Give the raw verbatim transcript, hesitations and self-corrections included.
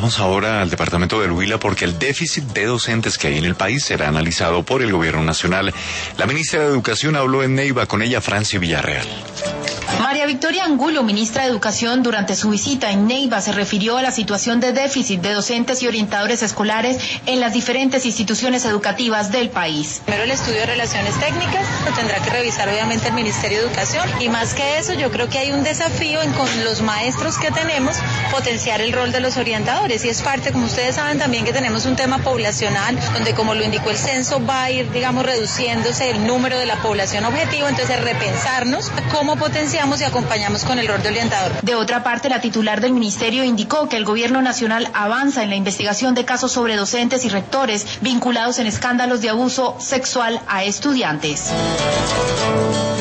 Vamos ahora al departamento del Huila porque el déficit de docentes que hay en el país será analizado por el gobierno nacional. La ministra de Educación habló en Neiva, con ella Francia Villarreal. María Victoria Angulo, ministra de Educación, durante su visita en Neiva se refirió a la situación de déficit de docentes y orientadores escolares en las diferentes instituciones educativas del país. Primero el estudio de relaciones técnicas, lo tendrá que revisar obviamente el Ministerio de Educación, y más que eso yo creo que hay un desafío en con los maestros que tenemos potenciar el rol de los orientadores, y es parte, como ustedes saben también, que tenemos un tema poblacional donde, como lo indicó el censo, va a ir, digamos, reduciéndose el número de la población objetivo, entonces repensarnos cómo potenciamos y acompañamos con el rol de orientador. De otra parte, la titular del ministerio indicó que el gobierno nacional avanza en la investigación de casos sobre docentes y rectores vinculados en escándalos de abuso sexual a estudiantes.